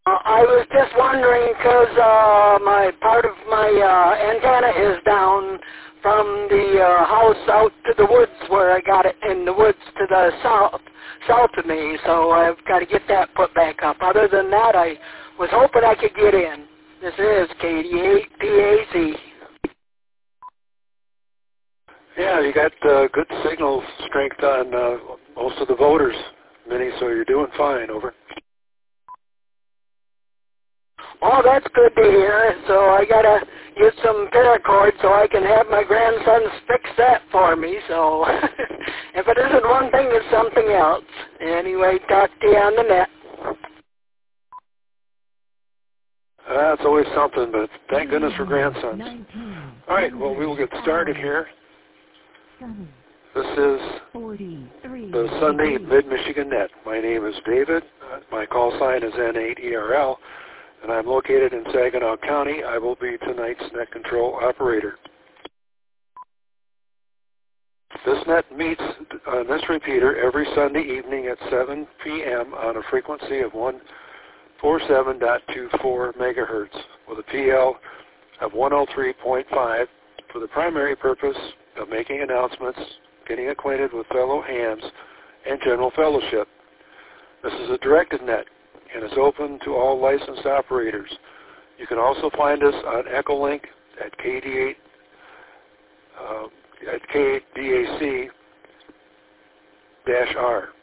I was just wondering because my part of my antenna is down from the house out to the woods where I got it in the woods to the south of me, so I've got to get that put back up. Other than that, I was hoping I could get in. This is KD8PAC. Yeah, you got good signal strength on most of the voters, Minnie, so you're doing fine, over. Oh, that's good to hear. So I got to get some paracord so I can have my grandsons fix that for me. So if it isn't one thing, it's something else. Anyway, talk to you on the net. That's always something, but thank goodness for grandsons. All right, well, we will get started here. This is the Sunday Mid-Michigan Net. My name is David. My call sign is N8ERL, and I'm located in Saginaw County. I will be tonight's net control operator. This net meets on this repeater every Sunday evening at 7 p.m. on a frequency of 147.24 megahertz with a PL of 103.5 for the primary purpose of making announcements, getting acquainted with fellow hams, and general fellowship. This is a directed net and is open to all licensed operators. You can also find us on Echolink at KD8 at K8DAC-R.